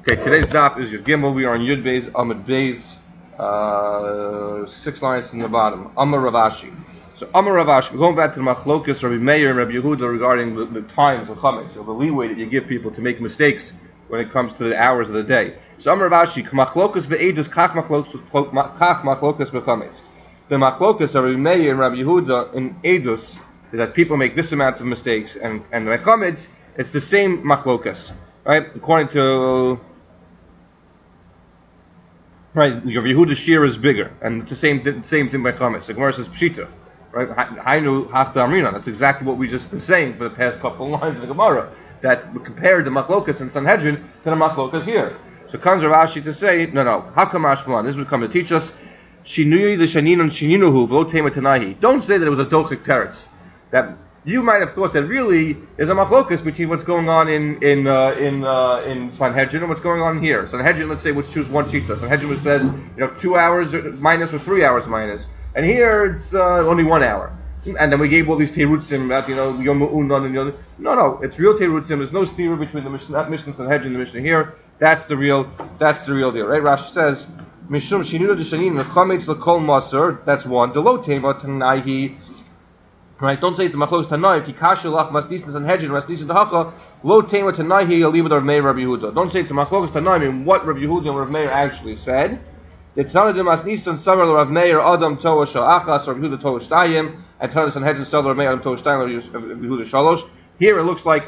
Okay, today's daf is Yud Gimel. We are on Yud Beis Amud Beis, 6 lines from the bottom. Amar Ravashi. So Amar Ravashi, we're going back to the Machlokas, Rabbi Meir and Rabbi Yehuda regarding the times of Chametz, so the leeway that you give people to make mistakes when it comes to the hours of the day. So Amar Ravashi, Machlokas be'edus kach machlokas be'chametz. The Machlokas of Rabbi Meir and Rabbi Yehuda in Edus is that people make this amount of mistakes, and by Chametz, it's the same Machlokas. Right? According to Rabbi Yehuda's shear is bigger, and it's the same thing by Chametz. The Gemara says Pshita, right? Hainu hafta amrina. That's exactly what we just been saying for the past couple of lines of the Gemara. That we compared the Machlokas in Sanhedrin to the Machlokas here. So comes Rav Ashi to say, no. How come Ashmalan? This would come to teach us. Shinui the shaninun shininuhu v'lo tema tanahi. Don't say that it was a dochik teretz. That you might have thought that really there's a machlokas between what's going on in Sanhedrin and what's going on here. Sanhedrin, let's say, let's choose one shita. Sanhedrin says 2 hours minus or 3 hours minus, and here it's only 1 hour. And then we gave all these terutzim about Yom Unan and Yom. No, it's real terutzim. There's no steer between the Mishnah Sanhedrin and the Mishnah here. That's the real deal, right? Rashi says Mishum Shininu D'Shanin Chametz L'Kol Maser. That's one. Delo Tema Tanaihi. Right? Don't say it's a machlokas tanai. Kikashu lach masnisin Sanhedrin masnisin dahacha lo tema tanai. You'll leave it Rav Meir Rabbi Yehuda. Don't say it's a machlokas tanai. I mean what Rabbi Yehuda and Rav Meir actually said. The Tanah de masnisin savar Rav Meir Adam Toa Sha'achas Rav Yehuda Toa Shtayim and Tanah Sanhedrin savar Rav Meir Adam Toa Shtayim Rav Yehuda Shalosh. Here it looks like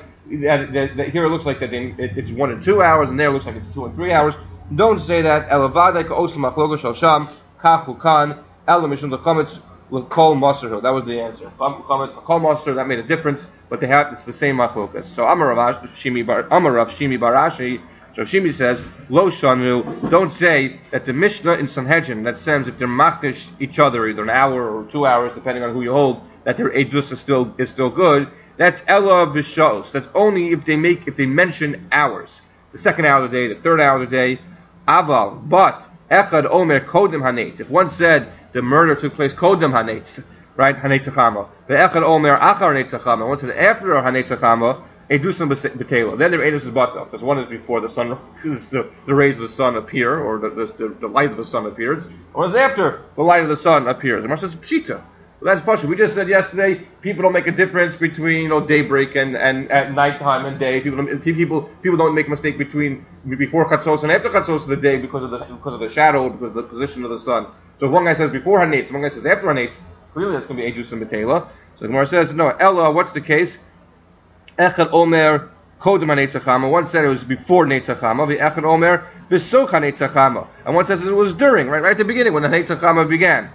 it's 1 and 2 hours, and there it looks like it's 2 and 3 hours. Don't say that. Elavadai ka'osel machlokas shal sham kachu kan elam mishum the with Kol Maser. That was the answer. Kol Maser, that made a difference, but it's the same machlokas. So Amar Rav Shimi Barashi. So Shimi says, Lo Shanu. Don't say that the Mishnah in Sanhedrin that says if they're machdish each other either an hour or 2 hours, depending on who you hold, that their edus is still good. That's Ella B'Shos. That's only if they mention hours. The second hour of the day, the third hour of the day. Aval, but Echad Omer Kodem Hanetz. If one said the murder took place Kodem Hanetz, right? Hanetz Chama. The Echad Omer Achar Hanetz Chama. One said after Hanetz Chama, Edusam B'Tela. Then their edus is bata, because one is before the sun, the rays of the sun appear, or the light of the sun appears. One is after the light of the sun appears. The Gemara says Pshita. Well, that's partial. We just said yesterday people don't make a difference between daybreak and at nighttime and day. People don't make a mistake between before chatzos and after chatzos of the day because of the shadow, because of the position of the sun. So if one guy says before hanetz, one guy says after hanetz, clearly that's going to be edus and betela. So the Gemara says no. Ella, what's the case? Echad omer kodem hanetz chama. One said it was before netz chama. The echad omer besoch hanetz chama, and one says it was during, right at the beginning when the netz chama began.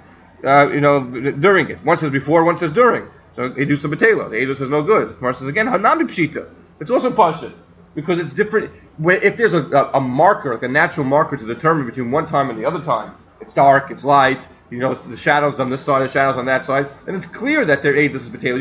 During it. One says before, one says during. So edus and betela. The edus is no good. The Gemara says again hanami pshita. It's also pashut because it's different. If there's a marker, like a natural marker to determine between one time and the other time, it's dark, it's light. The shadows on this side, the shadows on that side, and it's clear that their edus is betela.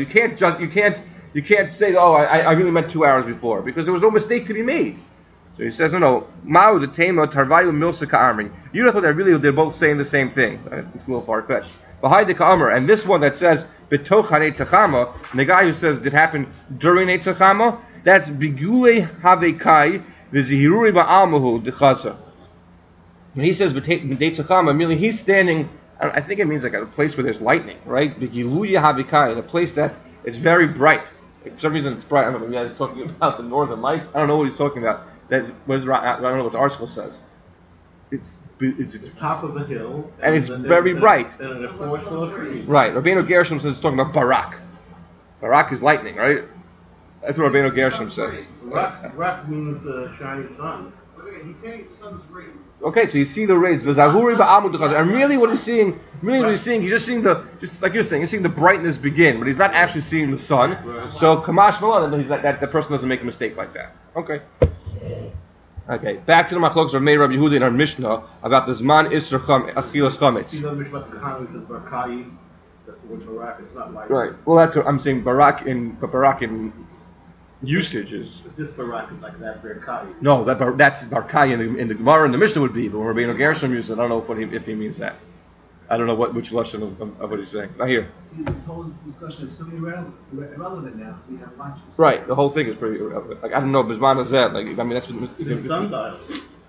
You can't say, I really meant 2 hours before, because there was no mistake to be made. So he says, no. Ma'u the tema tarvayu milsa ka'amri. You don't know that really they're both saying the same thing. It's a little far fetched. Behind the ka'amr, and this one that says betoch hanetz chama, and the guy who says it happened during netz chama, that's bigule havekai v'zihiruri ba'almahu dechasa. When he says netz chama, merely he's standing. I think it means like at a place where there's lightning, right? Bigiluya havekai, in a place that it's very bright. For some reason it's bright. I don't know. Maybe he's talking about the northern lights. I don't know what he's talking about. I don't know what the article says. It's top of a hill, and it's very bright. And a forest full of trees. Right. Rabbeinu Gershom says it's talking about barak. Barak is lightning, right? That's what Rabbeinu Gershom says. Barak means shining sun. He's saying sun's rays. Okay, so you see the rays. And really, what he's seeing, he's just seeing just like you're saying, he's seeing the brightness begin, but he's not actually seeing the sun. So Kamash Malon, that the person doesn't make a mistake like that. Okay, back to the machlokas of Meir Rabbi Yehuda in our Mishnah about the Zman Isser Achilas Chametz. You know, the Mishnah Khan says Barakai, that's the word Barak, it's not like. Right. Well, that's what I'm saying. Barak in usage is. This Barak is like that Barakai. No, that's Barakai in the Gemara and the Mishnah would be, but when Rabbeinu Gershom uses it, I don't know if he means that. I don't know which lesson of what he's saying. Not here. The whole discussion is so irrelevant now. We have watches. Right. The whole thing is pretty irrelevant. Like I don't know, Bisman is that. Like I mean, that's what. Even sundials.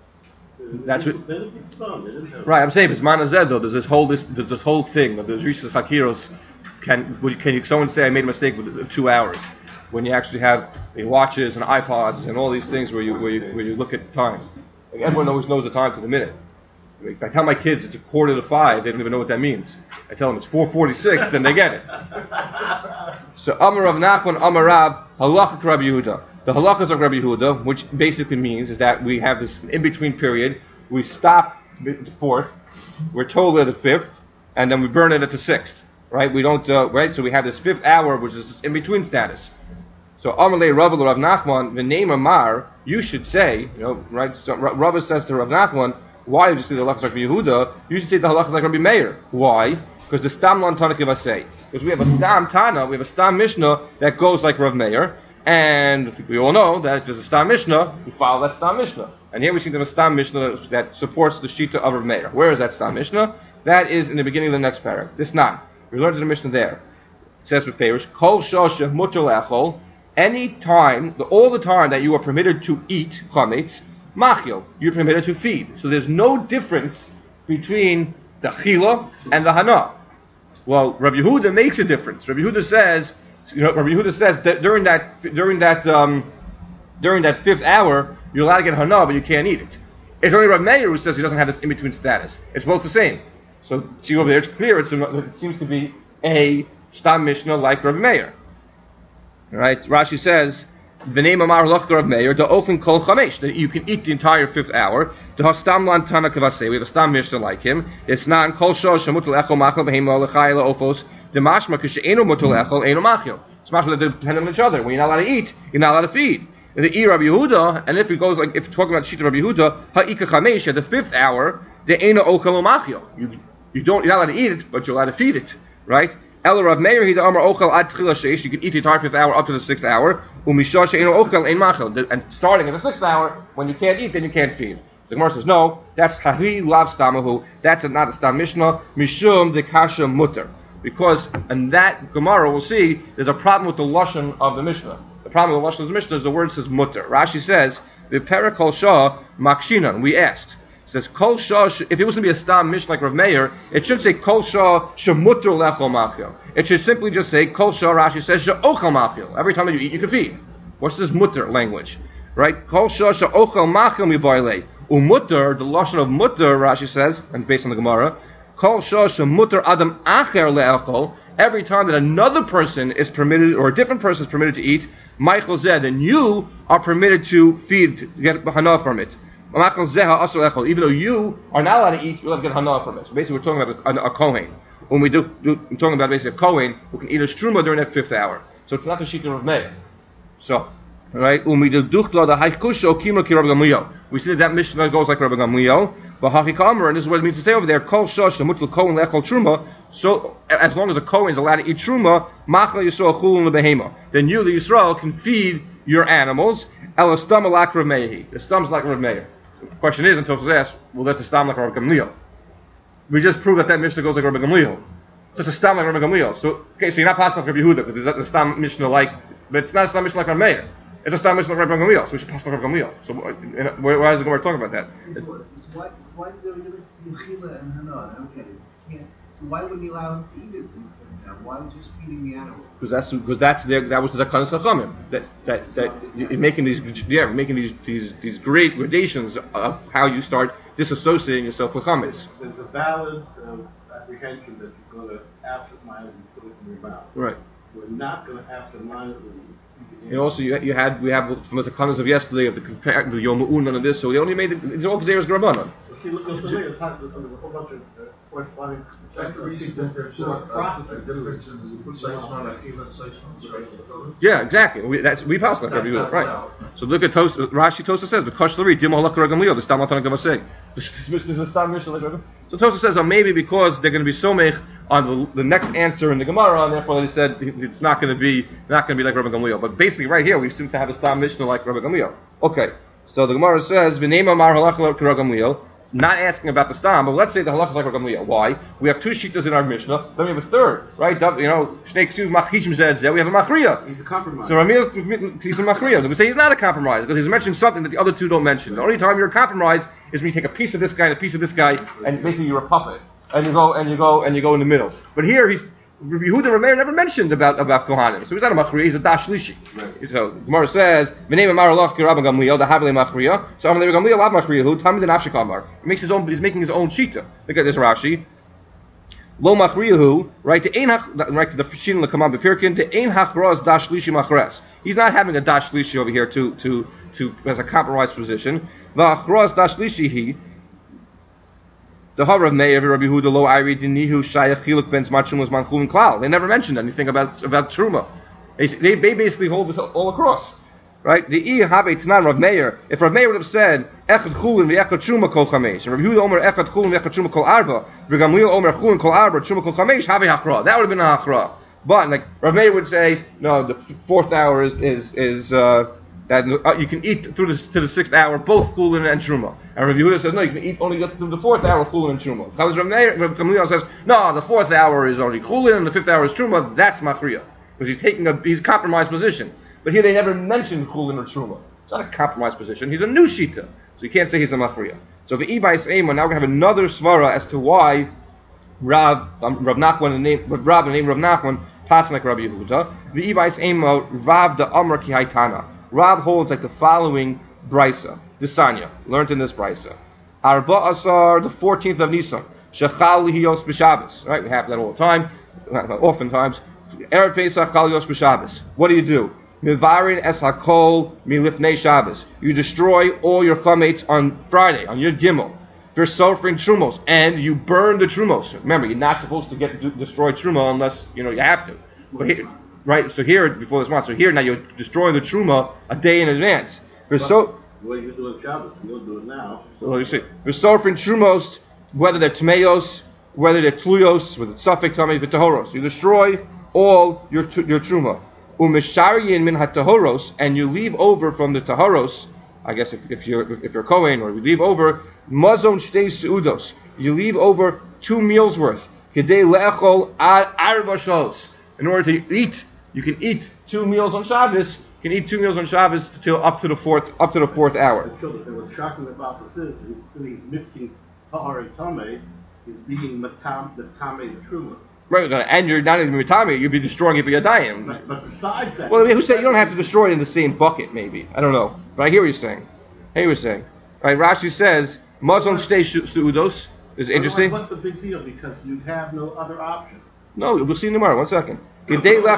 That's what. They look at the sun. They didn't have. Right, I'm saying, it's Manazed though. There's this whole thing of the Rishas Hakiros. Can someone say I made a mistake with 2 hours? When you actually have watches and iPods and all these things where you look at time. Like everyone always knows the time to the minute. If I tell my kids it's 4:45, they don't even know what that means. I tell them it's 4:46, then they get it. So Amar Rav Nachman, Amar Rab, Halacha Rabbi Yehuda. The halachas of Rabbi Yehuda, which basically means is that we have this in-between period. We stop at the 4th, we're told at the 5th, and then we burn it at the 6th. Right? We don't. Right? So we have this 5th hour, which is this in-between status. So Amalei Rav Rav Nachman, the name Amar, you should say, right? So Rav says to Rav Nachman, why did you say the halachas like Rabbi Yehuda? You should say the halachas like Rabbi Meir. Why? Because the Stam Lan Tana Kivasei. Because we have a Stam Tana, we have a Stam Mishnah that goes like Rav Meir, and we all know that if there's a Stam Mishnah, we follow that Stam Mishnah. And here we see there's a Stam Mishnah that supports the Shita of Rav Meir. Where is that Stam Mishnah? That is in the beginning of the next paragraph. This not. We learned in the Mishnah there. It says with Parish, Kol Shosha Mutter Lechol. Any time, all the time that you are permitted to eat chametz, machil, you're permitted to feed. So there's no difference between the chila and the hana. Well, Rabbi Yehuda makes a difference. Rabbi Yehuda says that during that 5th hour, you're allowed to get hana, but you can't eat it. It's only Rabbi Meir who says he doesn't have this in-between status. It's both the same. So see over there, it's clear. It seems to be a Stam Mishnah like Rabbi Meir. Right? Rashi says, the name Amar Halachah Rav Meir, the Ofen Kol Chamesh, that you can eat the entire 5th hour. The Hastam Lan Tana Kavasei, we have a Stam Mishnah like him. It's not Kol Shosh Shamutul Echol Machal Behema Lechayla Opos the Mashma Kishe'enu Mutul Echol Enu Machil. It's mashma that they depend on each other. When you're not allowed to eat, you're not allowed to feed. In the E Rabbi Yehuda, and if it goes like if talking about Shita Rabbi Yehuda, Ha'ika Chamesh at the 5th hour, the Ena Okal Machil. You're not allowed to eat it, but you're allowed to feed it, right? El Rav Meir he the Amar Ochel ad Tchila Sheish. You can eat the entire 5th hour up to the 6th hour. Umisha she'enu Ochel ein Machil. And starting at the 6th hour, when you can't eat, then you can't feed. The Gemara says no. That's Hahi Lav Stamahu. That's not a Stam Mishnah. Mishum de Kasha Mutter. Because in that Gemara we'll see there's a problem with the lashon of the Mishnah. The problem with the lashon of the Mishnah is the word says Mutter. Rashi says the Perakol Shah Makshinan. We asked. Says Kol Shah. If it was going to be a Stam Mishnah like Rav Meir, it should say Kol Shah Shemutter Lechol Machil. It should simply just say Kol Shah. Rashi says She'ochel Machil. Every time that you eat, you can feed. What's this Mutter language? Right? Kol Shah She'ochel Machil Mibayle. Umutter, the lashon of Mutter, Rashi says, and based on the Gemara, Kol Shah Shemutter Adam Acher Le'echol. Every time that another person is permitted, or a different person is permitted to eat, Michael Zeh, then you are permitted to feed, to get hana from it. Even though you are not allowed to eat, you're allowed to get hana from it. So basically, we're talking about a kohen. When we're talking about basically a kohen who can eat a struma during that 5th hour. So it's not the shita of Meir. So, right? We see that Mishnah goes like Rabbi Gamliel. But Hachikamer, and this is what it means to say over there, Kol Shosh Mutul Kohen Lechol Truma. So as long as a kohen is allowed to eat truma, Machal Yisrael Chulun LeBehema, then you, the Yisrael, can feed your animals. El Stam Alak Rav Meir. The stum's like Rav Meir. The question is, until it's asked, well, that's a stam like Rabbi Gamliel. We just proved that Mishnah goes like Rabbi Gamliel. So it's a stam like Rabbi Gamliel. So you're not passing like Rabbi Yehuda because it's a stam Mishnah like, but it's not a stam Mishnah like Rav Meir. It's a stam Mishnah like Rabbi Gamliel. So we should pass like Rabbi Gamliel. So why is the Gemara talking about that? Why do they do Mechila and Hana? Okay, so why wouldn't you allow him to eat it? Why just feeding the animal? Because that was the Zakanas Chachamim. That you're making these great gradations of how you start disassociating yourself with chametz. There's a valid apprehension that you're going to absent-mindedly put it in your mouth. Right. We're not going to absent-mindedly. And also, we have from the Zakanas of yesterday of the Yom U'un and this, so they only made it's all Gzeres Grabanan. See, look, it's a whole bunch of corresponding. Yeah, exactly. We pass like Rabbi Yehuda, right? So look at Rashi Tosa says the Kosh Lari Dim Halach Rabbi Gamliel the Stam Matan Gamaseg. This is a Stam Mishnah like Rabbi. So Tosa says maybe because they're going to be somech on the next answer in the Gemara, and therefore they said it's not going to be like Rabbi Gamliel. But basically, right here we seem to have a Stam Mishnah like Rabbi Gamliel. Okay, so the Gemara says V'nei Amar Halach Rabbi Gamliel. not asking about the stam, but let's say the halacha is like Rav Gamliel. Why? We have two shittas in our Mishnah, then we have a third, right? Shnei Ksiv Machishim Zed, we have a Machriya. He's a compromise. So Ramil, he's a Machriya. We say he's not a compromise because he's mentioning something that the other two don't mention. The only time you're a compromise is when you take a piece of this guy and a piece of this guy, and basically you're a puppet, and you go in the middle. But here Rabbi Yehuda Rameir never mentioned about Kohanim, so he's not a Machriya, he's a Dash Lishi. Right. So Gemara says, "V'nei Amar Alach Rabbi Gamliel, the Havle Machriya." So Rabbi Gamliel Lav Machriya, who Tamid and Afshik Amar. He's making his own shita. Look at this Rashi. Lo Machriyahu, right to the Shin L'Kamam B'Pirkin, to Ein Hachras Dash Lishi Machres. He's not having a Dash Lishi over here to as a compromised position. V'Achras Dash Lishi he. The Harav Meir Rabbi Yehuda Lo Iri Dinihu Shayach Chiluk Ben Zmachum was Manchulin Klal. They never mentioned anything about Truma. They basically hold this all across, right? The I Habe Tanan Rav Meir. If Rav Meir would have said Echad Chulin v'Echad Truma Kol Chamesh, and Rabbi Yehuda Omer Echad Chulin v'Echad Truma Kol Arba, Rabbi Gamliel Omer Chulin Kol Arba Truma Kol Chamesh Habe Hachra. That would have been a Hachra. But like Rav Meir would say, no, the fourth hour is that you can eat to the sixth hour both chulin and truma. And Rabbi Yehuda says no, you can eat only to the fourth hour chulin and truma. Because Rabbi Gamliel says no, the fourth hour is only chulin and the fifth hour is truma. That's machriya because he's compromised position. But here they never mentioned chulin or truma. It's not a compromised position. He's a new shita, so you can't say he's a machriya. So the Ibais Eimah, now we're going to have another svara as to why Rav Nachman, the name Rav Nachman, passing like Rabbi Yehuda. The Ibais Eimah Rav the Amr Ki Haitana. Rav holds like the following brisa, the Sanya, learned in this brisa. Arba Asar, the 14th of Nisan, Shechal Lihiyos B'Shabbos. Right, we have that all the time, oftentimes. Erev Pesach Chal Lihiyos B'Shabbos. What do? Mivarin Es HaKol Milifnei Shabbos. You destroy all your chametz on Friday, on Yud Gimel. You're suffering trumos, and you burn the trumos. Remember, you're not supposed to destroy truma unless you have to. But here, right, so here, before this month, so here now you're destroying the truma a day in advance. What are you doing Shabbos? You'll do it now. So you see, you're suffering trumos, whether they're tmeos, whether they're tluyos, whether it's suffik tamei v'tahoros. You destroy all your truma. Umeshariyin min hatahoros, and you leave over from the tahoros. I guess if you're Kohen, or you leave over mazon shtei seudos, you leave over 2 meals worth. Kedei le'echol ad arba shalos. In order to eat, you can eat 2 meals on Shabbos. You can eat 2 meals on Shabbos till up to the fourth hour. What's shocking about this is he's mixing tahar and tamei. He's being the tamei the truma. Right, and you're not even mitami, you'd be destroying it by yadayim. Right, but besides that, well, who said you don't have to destroy it in the same bucket? Maybe I don't know, but I hear what you're saying. Right, Rashi says mazon shtei seudos is interesting. What's the big deal? Because you have no other option. No, we'll see tomorrow. 1 second. So,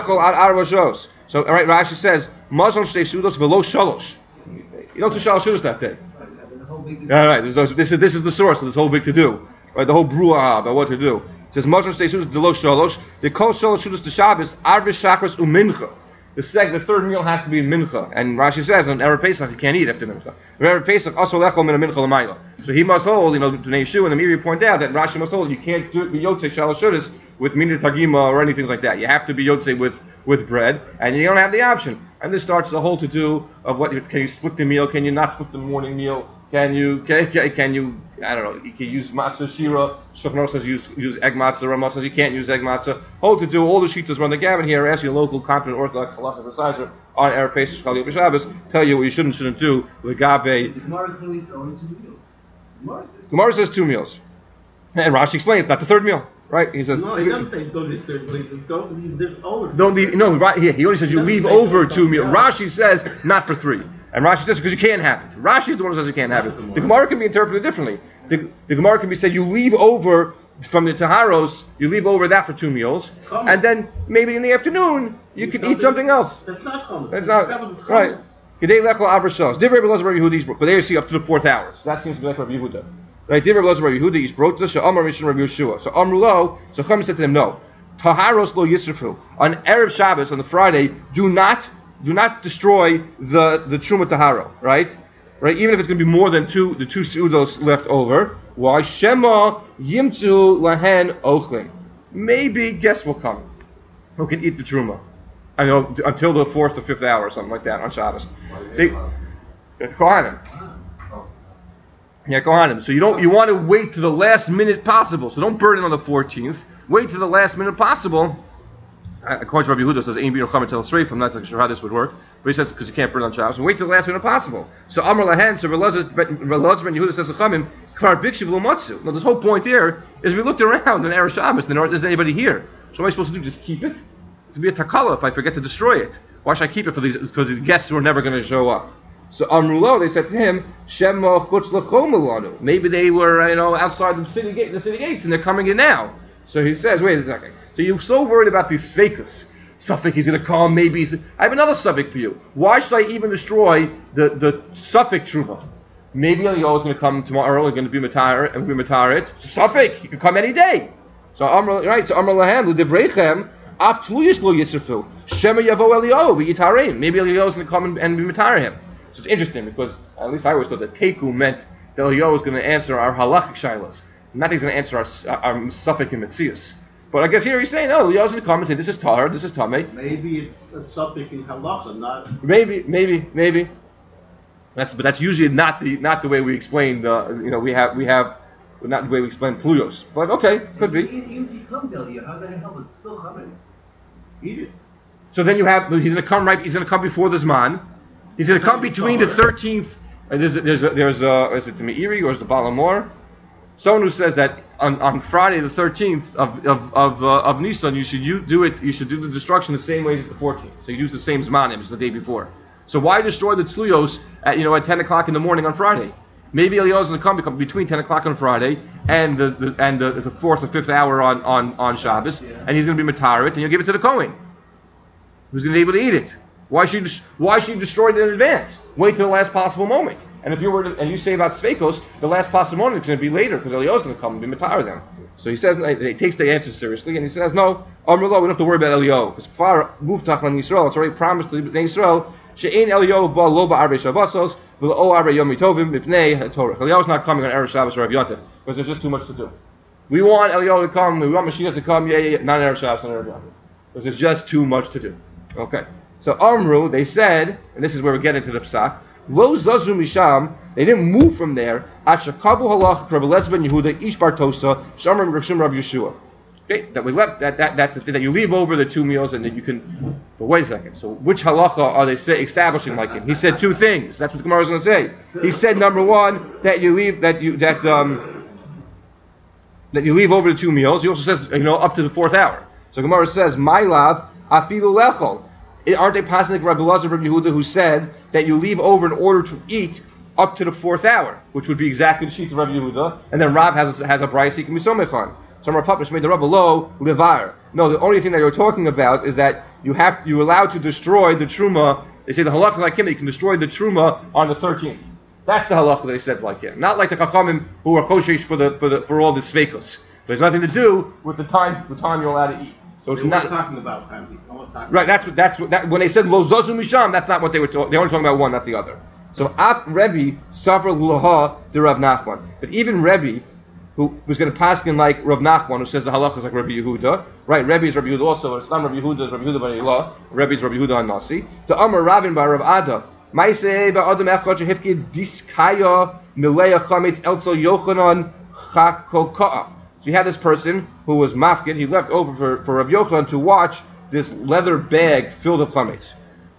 all right, Rashi says mazon shtei seudos velo shalosh. You don't do shalosh seudos that day. All right, this is the source of this whole big to do. Right, the whole bruah about what to do. It says mazon shtei seudos velo shalosh. The kol shalosh seudos to Shabbos arba shachris umincha. The third meal has to be in mincha, and Rashi says on Erev Pesach you can't eat after mincha. Erev Pesach also lechol min mincha l'mayla. So he must hold, the Neishu and the Miri point out that Rashi must hold. You can't do it be yotzei shalosh seudos with mina tagima or anything like that. You have to be yotzei with bread, and you don't have the option. And this starts the whole to do of what can you split the meal? Can you not split the morning meal? Can you I don't know, you can use matzah shira. Shulchan says use egg matzah. Ramah says you can't use egg matzah. Hold to do all the shittas run the gamut here. Ask your local competent Orthodox halacha preciser on Erev Pesach Chal Yom Shabbos. Tell you what you shouldn't do. Legabe. The Gemara clearly says only 2 meals. Gemara says 2 meals, and Rashi explains not the third meal. Right? He says no. He doesn't say go to this third place. Don't leave this over. Don't leave. No, right here. He only says you leave over 2 meals. Rashi says not for 3. And Rashi says because you can't have it. Rashi is the one who says you can't have it. The Gemara can be interpreted differently. The Gemara can be said you leave over from the Taharos, you leave over that for 2 meals, and then maybe in the afternoon you can eat something else. That's not common. That's not right. Kedei lechol abrashos. Divrei Rabbi Yehuda, but there you see up to the 4th hour. So that seems to be like Rabbi Yehuda. Right? Divrei Rabbi Yehuda is brota she'amar mishon Rabbi Yeshua. So Amru lo. So Chachamim said to them, no. Taharos lo yisrafu. On Erev Shabbos, on the Friday, do not destroy the Truma Taharo, right? Right? Even if it's going to be more than the 2 seudos left over. Why? Shema yimtzu lahen ochlim. Maybe guests will come who can eat the Truma. I know until the 4th or 5th hour or something like that on Shabbos. Kohanim. Yeah, Kohanim. So you want to wait to the last minute possible. So don't burn it on the 14th. Wait to the last minute possible. According to Rabbi Yehuda, says Ein Bino Chametz El Sreif. I'm not sure how this would work, but he says because you can't burn on Shabbos. And wait to the last minute possible. So Amar Lahan. So Relazar ben Yehuda says to Chamim, Kvar Bikshiv Lo Matzu. Now this whole point here is we looked around in Erev Shabbos and there isn't anybody here. So what am I supposed to do? Just keep it? It's going to be a takala if I forget to destroy it. Why should I keep it for these? Because the guests were never going to show up. So Amrulo, they said to him, Shema Chutz L'Chom Elanu. Maybe they were, outside the city gates, and they're coming in now. So he says, wait a second. So you're so worried about these sveikas. Suffolk, he's going to come. Maybe I have another Suffolk for you. Why should I even destroy the Suffolk Truma? Maybe Eliyahu is going to come tomorrow. We're going to be Matar and we Matar it. So Suffolk, he could come any day. So Amr Lahem L'Divreichem. Maybe Eliyahu is going to come and be Matar him. So it's interesting because at least I always thought that Teku meant that Eliyahu was going to answer our halachic shilas, not that he's going to answer our Suffolk and Metzius. But I guess here he's saying, no, Eliyahu's going to come and say, this is Tahar, this is Tameh. Maybe it's a Suffolk in halacha, not. Maybe. But that's usually not the way we explain. We have not the way we explain Pluyos. But okay, could be. Even if he comes Eliyahu, how's that going to help? It's still chametz. Eat it. So then he's going to come right. He's going to come before the Zman. He's going to come between the 13th. Is it the Meiri or is it the Balamor? Someone who says that on Friday the 13th of Nisan you should do the destruction the same way as the 14th. So you use the same Zmanim as the day before. So why destroy the Tzluyos at 10 o'clock in the morning on Friday? Maybe Eliyahu is going to come between 10 o'clock on Friday and the 4th or 5th hour on Shabbos, and he's going to be Matarit, and you'll give it to the Kohen, who's going to be able to eat it. Why should you destroy it in advance? Wait till the last possible moment. And if you say about Sveikos, the last possible moment is going to be later because Eliyahu is going to come and be Matar them. So he says, he takes the answer seriously, and he says, no, Amrullah, we don't have to worry about Eliyahu because far Muftach on Yisrael, it's already promised to the Yisrael. She'ein Eliyahu ba lo ba'arbe Shabbosos v'lo arbe Yom Tovim mipnei Torah. Eliyahu's not coming on Erev Shabbos or Rav Yontif because there's just too much to do. We want Eliyahu to come. We want Mashiach to come. Yeah, not on Erev Shabbos and Erev Yontif because there's just too much to do. Okay. So Amru, they said, and this is where we get into the Psak. Lo zazu misham. They didn't move from there. At shakabu halach Rabbi Eliezer ben Yehuda ish bar Tosa shamar Rav Shimon Rav Yeshua. Okay, that we left. That's the thing that you leave over the 2 meals and then you can. But wait a second. So which halacha are they establishing like him? He said 2 things. That's what the Gemara is going to say. He said number 1 that you leave that you leave over the 2 meals. He also says up to the 4th hour. So Gemara says my lav afilu lechol. Aren't they passing like Rabbi Elazar ben Yehuda who said that you leave over in order to eat up to the 4th hour, which would be exactly the sheet of Rabbi Yehuda, and then Rav has a brayse he can be somechan. So Rav Papa made the Rabbi lo levar. No, the only thing that you're talking about is that you're allowed to destroy the truma. They say the halacha like him, you can destroy the truma on the 13th. That's the halacha that they said like him, not like the chachamim who are choshesh for all the sveikos. There's nothing to do with the time you're allowed to eat. So it's not talking about family. Right. That's what when they said lo zazu misham. That's not what they were talking. They were talking about one, not the other. So Af Rebbe suffer laha the Rav Nachman. But even Rebbe, who was going to paskin like Rav Nachman, who says the halacha is like Rabbi Yehuda. Right. Rebbe is Rabbi Yehuda also. It's not Rabbi Yehuda. It's Rabbi Yehuda by Elah. Rebbe is Rabbi Yehuda on Nasi. The Amar Ravin by Rav Ada. Maisei ba Adam echad shehifkid diskaya milei chametz eltzel Yochanan chakokaa. So you had this person who was mafkid. He left over for Rav Yochanan to watch this leather bag filled with chametz.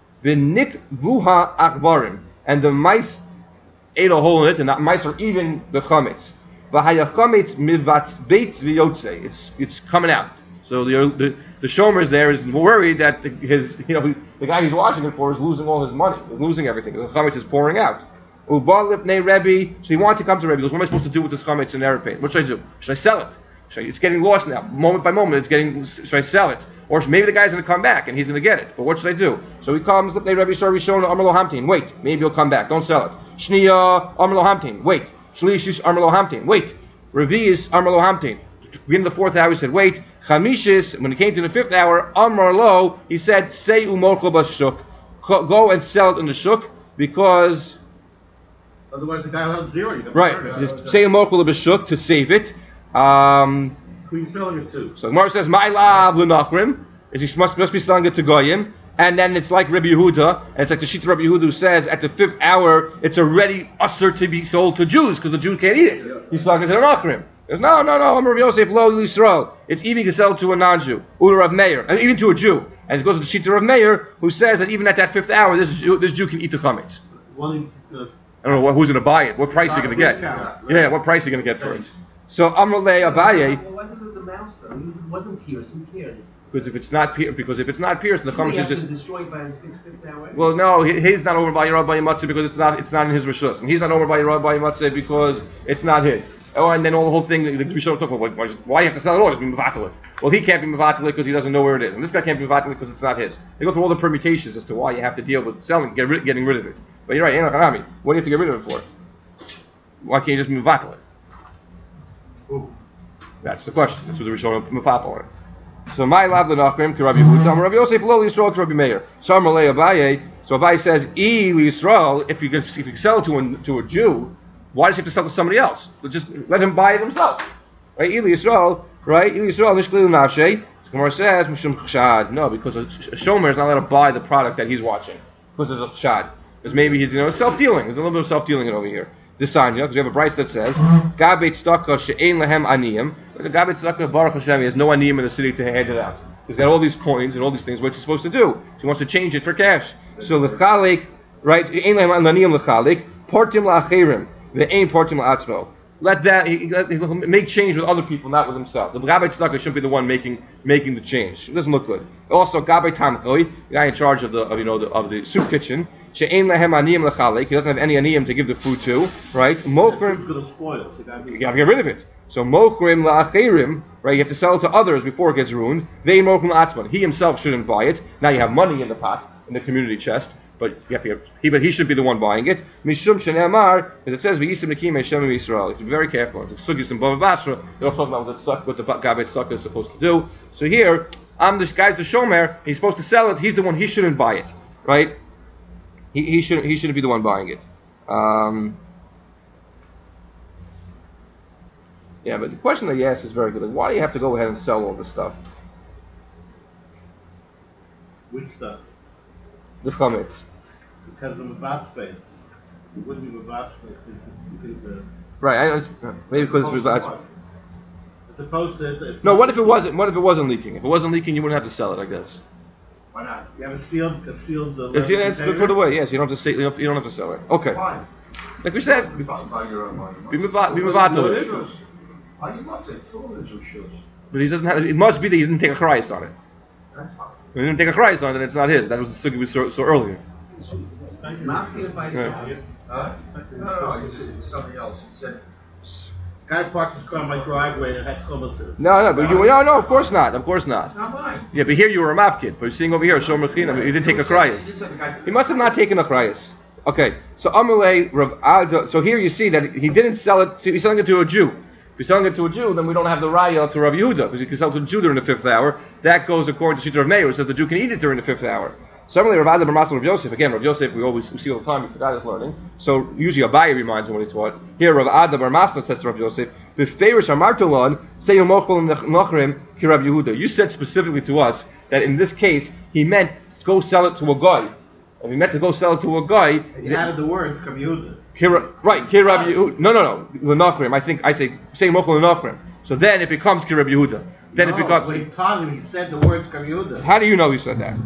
V'nik vuha akbarim, and the mice ate a hole in it, and the mice are eating the chametz. V'haya chametz mivatz beitz v'yotze. It's coming out. So the shomer there is worried that the guy he's watching it for is losing all his money, is losing everything. The chametz is pouring out. Uba lipnei Rebbe. So he wanted to come to Rebbe. He goes, what am I supposed to do with this chametz in airplane? What should I do? Should I sell it? It's getting lost now. Moment by moment, should I sell it? Or maybe the guy's going to come back and he's going to get it. But what should I do? So he comes, lipnei Rebbe Shari Shona Amar Lo Hamtin. Wait, maybe he'll come back. Don't sell it. Shniya Amar Lo Hamtin. Wait. Shlishis Amar Lo Hamtin. Wait. Revi'is Amar Lo Hamtin. Beginning of the 4th hour, he said, wait. Chamishis, when it came to the 5th hour, Amar Lo, he said, Say umorcho b'shuk. Go and sell it in the shuk because... Otherwise, the guy will have 0. Right. Just say umorcho b'shuk to save it. Who are you selling it to? So Gemara says, my lav l'nachrim, is he must be selling it to goyim. And then it's like Rabbi Yehuda, and it's like the Shita Rabbi Yehuda who says at the 5th hour it's already usher to be sold to Jews because the Jew can't eat it. He's talking to the Nachrim. He goes, no, I'm Rabbi Yosef Lo Yisrael. It's even to sell to a non-Jew, or Rav Meir, and even to a Jew. And it goes to the Shita Rav Meir who says that even at that 5th hour this Jew can eat the chametz. I don't know who's going to buy it. What price are you going to get? Yeah, what price are you going to get for it? So Amrulay Abaye. Well, wasn't it the mouse though? It wasn't pierced. Who cares? Because if it's not pierced, the chametz is just destroyed by the 6th hour. Well, no, he's not over by Yerah by Matzah because it's not in his rishus, and he's not over by Yerah by Matzah because it's not his. Oh, and then all the whole thing the Rishon took about why you have to sell it all? Just be mevatel it. Well, he can't be mevatel it because he doesn't know where it is, and this guy can't be mevatel it because it's not his. They go through all the permutations as to why you have to deal with selling, getting rid of it. But you're right, Hanami. What do you have to get rid of it for? Why can't you just be mevatel it? Ooh. That's the question. That's what the Rishon mefapel on it. So my lav l'nachrim ki Rabbi Yehuda, Rabbi Yosef lo Yisrael ki Rabbi Meir. So Amalei Abaye. So Abaye says, Yisrael, if you sell to a Jew, why does he have to sell to somebody else? Just let him buy it himself, right? Yisrael, right? Yisrael nishkelu nafshei. The Gemara says mishum chshad. No, because a shomer is not allowed to buy the product that he's watching because there's a chshad. Because maybe he's self-dealing. There's a little bit of self-dealing over here. Desanya, because we have a price that says, Gabet Tzedakah she'ein lehem aniyim. The Gabet Tzedakah, Baruch Hashem, he has no aniyim in the city to hand it out. He's got all these coins and all these things. What's he supposed to do? So he wants to change it for cash. So l'chalik, right? She'ein lehem aniyim l'chalik. Portim la'achirim. Ve'ein portim la'atzmo. Let that he'll make change with other people, not with himself. The Gabet Tzedakah shouldn't be the one making the change. It doesn't look good. Also, Gabet Tamchoi, the guy in charge of the soup kitchen. She'ein lehem aniyim l'chalik. He doesn't have any aniyim to give the food to, right? Mochrim. It's going to spoil. So you have to get rid of it. So mochrim la'achirim, right? You have to sell it to others before it gets ruined. They mochrim la'atzman. He himself shouldn't buy it. Now you have money in the pot, in the community chest, but you have to but he should be the one buying it. Mishum shene'amar, as it says, v'yisim nekim Hashem Yisrael. You have to be very careful. It's a sugis and Bava Basra. They're all talking about what the Gabet Tzedakah is supposed to do. So here, this guy's the shomer. He's supposed to sell it. He's the one. He shouldn't buy it, right? He shouldn't be the one buying it. Yeah, but the question that you asked is very good. Like, why do you have to go ahead and sell all this stuff? Which stuff? The chametz. Because of the vat space. It wouldn't be the vat space. Right. Maybe because it's vat. As opposed to. No. What if it wasn't? What if it wasn't leaking? If it wasn't leaking, you wouldn't have to sell it, I guess. Why not? You have a sealed. If it's put away, yes. You don't have to say. You don't have to sell it. Okay. Why? Like we said, Be mevatel. But he doesn't have. It must be that he didn't take a chrayas on it. That's fine. If he didn't take a chrayas on it, then it's not his. That was the sugi we saw earlier. Not the advice. Right. No, it's something else. It said. Guy parked his car on my driveway and had chametz in it. No, but no, of course not. Of course not. Not mine. Yeah, but here you were a mafkid. But you're seeing over here, Shomer Chinam, he didn't take a chrayas. He must have not taken a chrayas. Okay, so Amalei Rav Ada. So here you see that he didn't sell it. He's selling it to a Jew. If he's selling it to a Jew, then we don't have the raya to Rav Yehuda because he can sell it to a Jew during the 5th hour. That goes according to Shita Rav Meir, who says the Jew can eat it during the 5th hour. Similarly, Rav Ada Bar Masel Rav Yosef. Again, Rav Yosef we see all the time. We forgot his learning. So usually Abaye reminds him what he taught. Here, Rav Ada Bar Masel says to Rav Yosef, "B'feirish amartolon say yomochol nachrim ki Rav Yehuda." You said specifically to us that in this case he meant to go sell it to a guy. And he meant to go sell it to a guy. He added the words "Kam Yehuda." Right, ki Rav Yehuda. No, l'nachrim. I say mochol l'nachrim. So then it becomes ki Rav Yehuda. Then it becomes. When he taught him, he said the words "Kam Yehuda." How do you know he said that?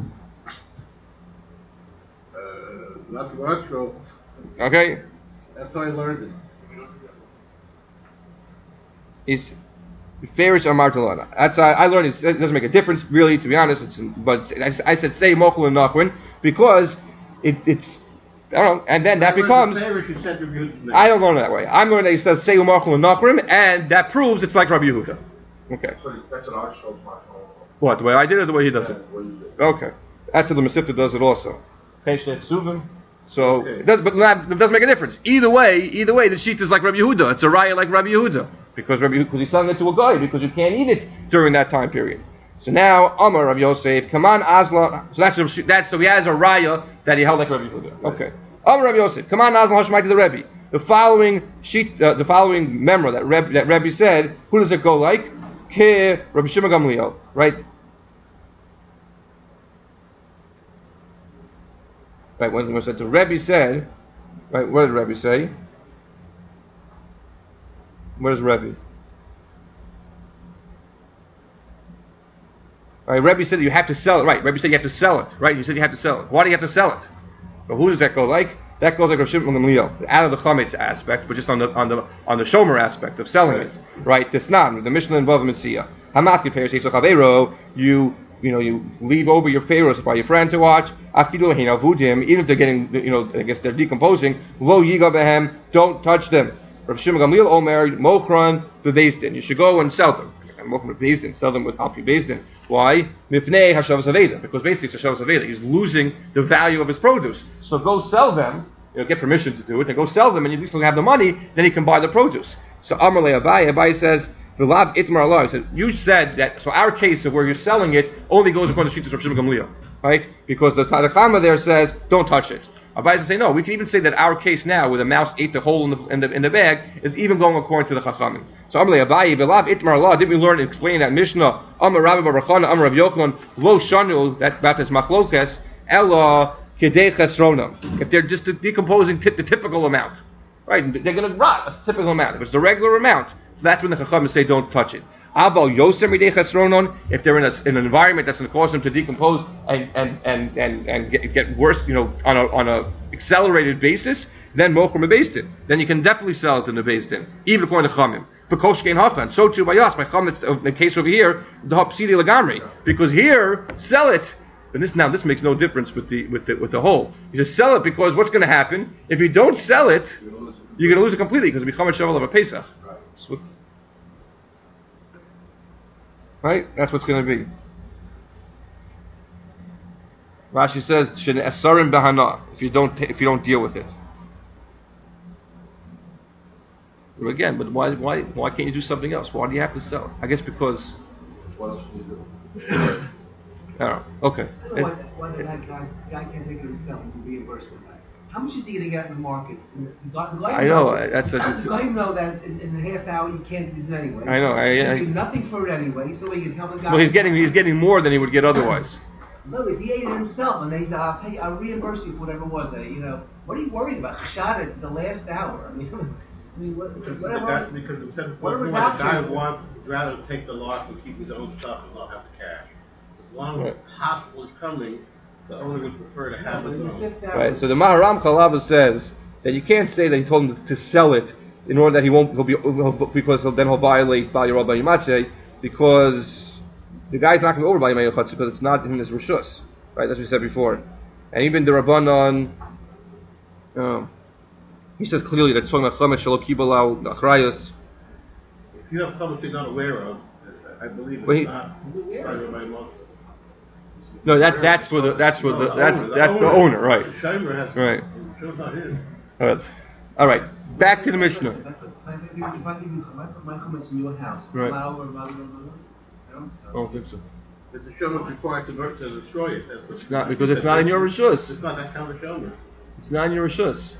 That's true. Okay. That's how I learned it. It's Farish or Martelana. That's I learned. It doesn't make a difference, really, to be honest. But I said say Mochel and Nachwin because it's I don't know, and then that becomes. I don't learn it that way. I'm learning that he says say Mochel and Nachwin, and that proves it's like Rabbi Yehuda. Okay. So that's an Archstone's mark. What, the way I did it or the way he does it? Okay. That's how the Masifta does it also. So it doesn't make a difference. Either way, the sheet is like Rabbi Yehuda. It's a raya like Rabbi Yehuda because he's selling it to a guy because you can't eat it during that time period. So now Amar Rabbi Yosef, come on Azla. So he has a raya that he held like Rabbi Yehuda. Okay. Amar Rabbi Yosef, come on Azla Hashmai to the Rebbe. The following sheet, the following memra that Rebbe said, who does it go like? Ke Rabbi Shimon Gamliel, right? Right, when it said the Rebbe said, right, what did Rebbe say? Where's Rebbe? Right, Rebbe said you have to sell it. Right, Rebbe said you have to sell it. Right, he said you have to sell it. Why do you have to sell it? But who does that go like? That goes like Rav Shimon Gamliel, out of the chametz aspect, but just on the shomer aspect of selling it. Right, it's not the Mishnah involved in Mitzvah. Hamat compares you leave over your pharaohs by your friend to watch. Even if they're getting, I guess they're decomposing. Lo yiga behem, don't touch them. Rav Shimon Gamliel Omer mochran bebezdin. You should go and sell them. Mochran bebezdin, sell them with alpi bezdin. Why? Mipnei hashavas aveda, because basically it's hashavas aveda. He's losing the value of his produce. So go sell them. Get permission to do it, and go sell them, and you at least will have the money. Then he can buy the produce. So Amar le Abaye says, "V'lav itmar Allah." He said, "You said that." So our case of where you're selling it only goes according to Shittas Rav Shimon Gamliel, right? Because the Chama there says, "Don't touch it." Abaye say, "No, we can even say that our case now, where the mouse ate the hole in the bag, is even going according to the Chachamim." So Amar le Abaye, "V'lav itmar Allah." Didn't we learn and explain that Mishnah? Amar Rabbi Bar Chana, Amar Rav Yochanan, Lo Shanu, that Baptist Machlokes, Ella. If they're just decomposing the typical amount, right? They're going to rot a typical amount. If it's the regular amount, that's when the Chachamim say don't touch it. If they're in an environment that's going to cause them to decompose and get worse, on a accelerated basis, then mochrim bebeis din. Then you can definitely sell it in the beis din, even according to Chachamim. And so too by us, my Chachamim, in the case over here, the hapsidi lagamri, because here sell it. And this makes no difference with the whole. He says sell it because what's going to happen if you don't sell it? You're going to lose it completely because it becomes a shovel of a Pesach. Right? That's what's going to be. Rashi says asarim bahana if you don't deal with it. Again, but why can't you do something else? Why do you have to sell it? I guess because. What else can you do? Okay. Why the guy can't take it himself and reimburse the guy? How much is he going to get in the market? I know. The guy know that in a half hour you can't use it anyway. I know. He do nothing for it anyway, so he can tell the guy. Well, he's getting more than he would get otherwise. No, if he ate it himself and they said, I'll reimburse you for whatever it was. What are you worried about? Shot at the last hour. That's because the guy would rather take the loss and keep his own stuff and not have the cash. As long as possible is coming, the owner would prefer to have it. Right. So the Maharam Chalava says that you can't say that he told him to sell it in order that because then he'll violate Bal Yerol Bal Yimatzeh, because the guy's not going to over Bal Yimatzeh because it's not in his rishus. Right. That's what we said before. And even the Rabbanon, he says clearly that Tzon Chametz Shelo Kibalau Achrayos. If you have chametz you're not aware of, I believe it's not. No, that's the owner, right? The Shomer has right. It's not his. All right. Back to the Mishnah. If I give my chametz in your house, right. I don't think so. But the Shomer is required to destroy it. It's not because it's not in your rishus. It's not that kind of Shomer. It's not in your rishus.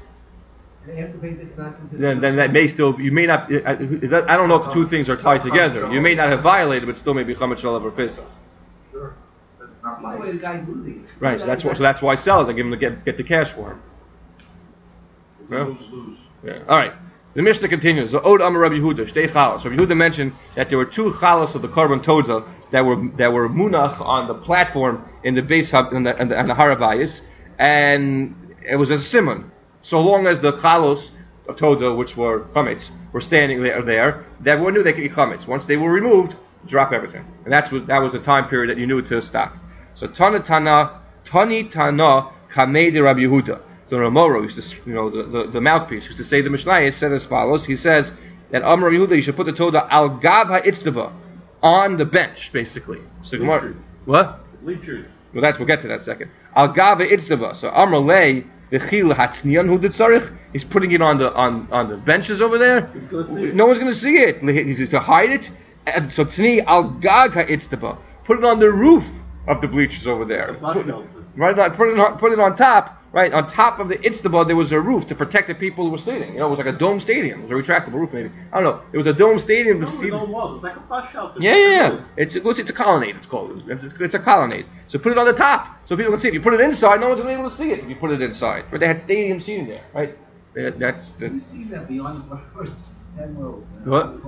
Then that may still, you may not. I don't know if the two things are tied together. You may not have violated, but still may be chametz shalav or pesach. Sure. the guy's losing. Right. So that's why sell it. They give him to get the cash for him. Lose. Yeah. All right. The Mishnah continues. The Od Amar Rabbi Yehuda, Shtei Chalas. Rabbi Yehuda mentioned that there were two chalas of the Karban Toda that were munach on the platform in the base hub and the Haravayis, and it was a simon. So long as the chalos of Toda, which were chametz, were standing there, everyone knew they could eat chametz. Once they were removed, drop everything, and that was a time period that you knew to stop. So Tani Tana Kamei de Rabbi Yehuda. So Ramoro used to, the mouthpiece used to say the Mishnah said as follows. He says that Amar Rabbi Yehuda, you should put the Toda al gav ha'itzdava, on the bench, basically. So what? Bleachers. Well, we'll get to that second. Al gav ha'itzdava. So Amar lei v'chil hatzniyan hu ditzarich. He's putting it on the benches over there. No one's going to see it. To hide it. So tzni al gav ha'itzdava. Put it on the roof of the bleachers over there. right? Put it on top. Right, on top of the Itztaba, there was a roof to protect the people who were sitting. It was like a dome stadium. It was a retractable roof, maybe. I don't know. It was a dome stadium. No walls. It's like a bus shelter. Yeah. It's a colonnade. It's called. It's a colonnade. So put it on the top so people can see it. If you put it inside, no one's going to be able to see it. If you put it inside, but they had stadium seating there, right? That's. You see that beyond the first 10 rows. What?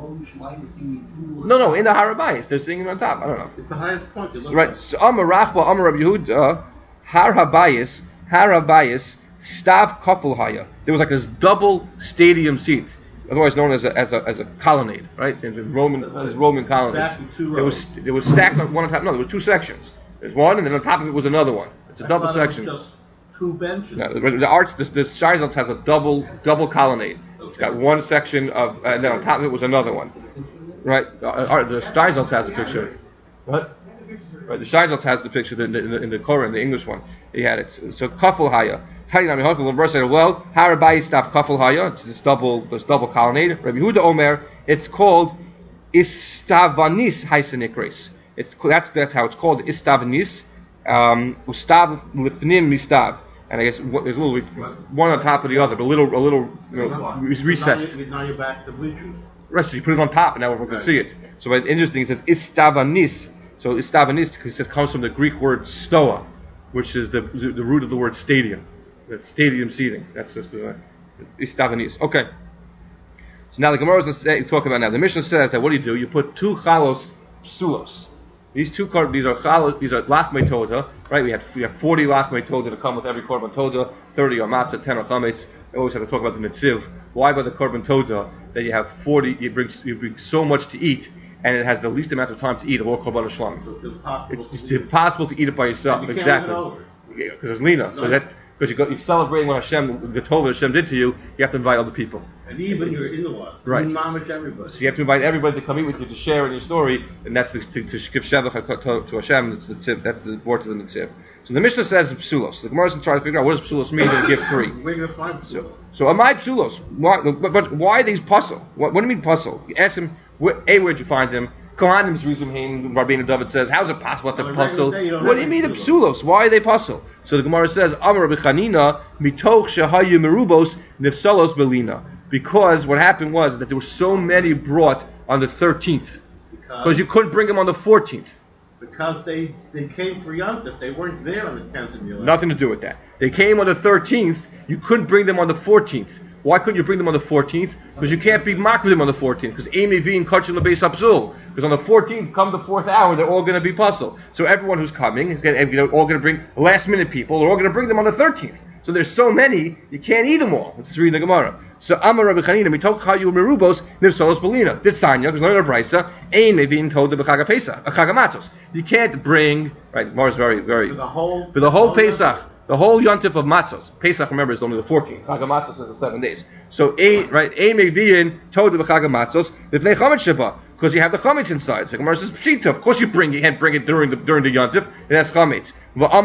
No, in the Harabayis, they're singing on top. I don't know. It's the highest point. Right. So Amar Rachba, Amar Rabbi Yehuda, Harabayis, Stav Kafel Haya. There was like this double stadium seat, otherwise known as a colonnade, right? In Roman colonnades. It was stacked on one on top. No, there was two sections. There's one, and then on top of it was another one. It's a double section. Just two benches. No, the Shizels has a double colonnade. It's got one section of, and then on top of it was another one. Right? The Shizels has a picture. What? Right, the Shizels has the picture in the Koran, the English one. He had it. So Kafel Haya. The verse said, well, Harabai Stav Kafel Haya. It's this double colonnade. Rabbi Yehuda Omer. It's called Istavanis Haisenikres. That's how it's called. Istavanis. Ustav Lifnim Mistav. And I guess there's a little one on top of the other, but a little recessed. Now you're back to bleachers. Right, so you put it on top, and now everyone can see it. So what's interesting, it says Istavanis. So Istavanis comes from the Greek word stoa, which is the root of the word stadium. That's stadium seating. That's just the Istavanis. Okay. So now the Gemara is talking about now. The Mishnah says that what do? You put two chalos psulos. These are chalos. These are lachmei toda. Right? We have 40 lachmei toda to come with every korban toda. 30 are matzah, 10 are chametz. I always have to talk about the netziv. Why by the korban toda that you have 40? You bring so much to eat. And it has the least amount of time to eat of all korban shlam. So it's impossible to eat it by yourself. Exactly. Because it's lina. So because you're celebrating what Hashem, the Torah Hashem did to you, you have to invite other people. And even your in-laws. Right. Everybody. So you have to invite everybody to come eat with you to share in your story, and that's to give shevach to Hashem. That's the word to the netziv. So the Mishnah says psulos. The Gemara is trying to figure out what does psulos mean and give 3. We're going to find psulos. So am I psulos? But why are these puzzle? What do you mean puzzle? You ask him, where'd you find them? Kohanim's Rizim Rabbeinu David says, how's it possible that they're puzzle? What do you mean the psulos? Why are they puzzle? So the Gemara says, Amar Rabbi Chanina, mitoch shehayu merubos nifsalos belina. Because what happened was that there were so many brought on the 13th. Because you couldn't bring them on the 14th. Because they came for Yontif. They weren't there on the 10th and the 11th. Nothing to do with that. They came on the 13th. You couldn't bring them on the 14th. Why couldn't you bring them on the 14th? Because you can't be mocked with them on the 14th. Because Amy V and Kachel Beis Abzul. Because on the 14th, come the 4th hour, they're all going to be puzzle. So everyone who's coming is all going to bring last minute people. They're all going to bring them on the 13th. So there's so many, you can't eat them all. Let's just read the Gemara. So Amar Rabbi Chanina, mitok chayu merubos nivsolos belina. Did Sanya, because learn a brisa, ain may be told the B'chaga Pesach, Chaga Matzos. You can't bring, right, Gemara's very, for the whole Pesach. The whole yontif of matzos. Pesach, remember, is only the 14th. Chag matzos is the 7 days. So, a may be in told the chag matzos b'fnei chametz sheba, because you have the chametz inside. So, Gemara says pshita. Of course, you can't bring it during the yontif. It has chametz.